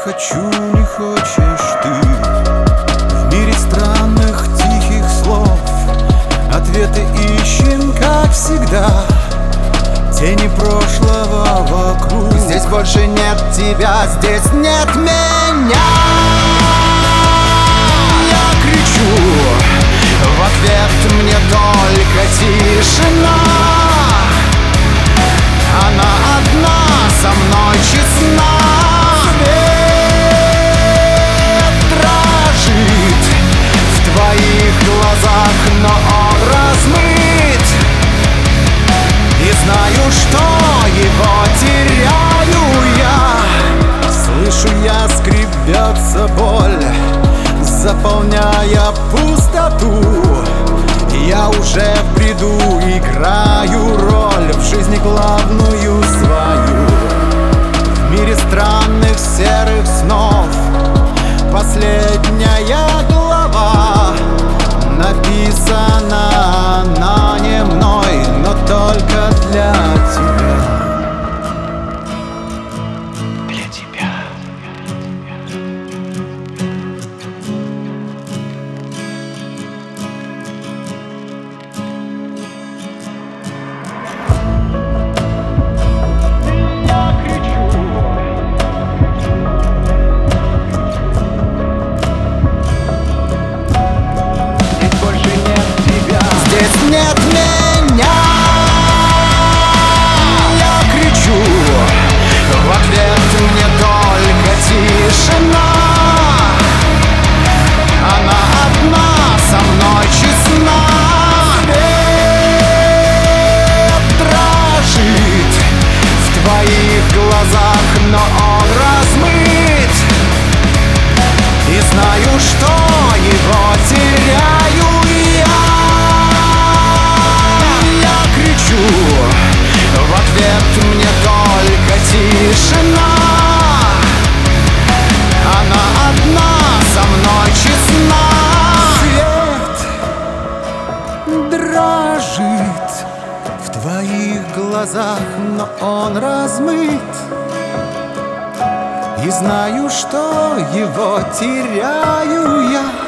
хочу, не хочешь ты. В мире странных тихих слов ответы ищем, как всегда. Тени прошлого вокруг. Здесь больше нет тебя, здесь нет меня. Я кричу, в ответ мне только тишина. Она одна со мной честна. Свет дрожит в твоих глазах, но он размыт. И знаю, что его теряю я. Слышу я, скребется боль, заполняя пустоту. Я уже в бреду играю роль, в жизни главную свою. В мире странных серых снов последняя глава. Написана она не мной, но только для тебя. Для тебя. Нет меня. Я кричу, в ответ мне только тишина. Она одна со мной честна. Свет дрожит в твоих глазах, но он размыт. И знаю, что его теряю я. В ответ мне только тишина. Она одна со мной честна. Свет дрожит в твоих глазах, но он размыт. И знаю, что его теряю я.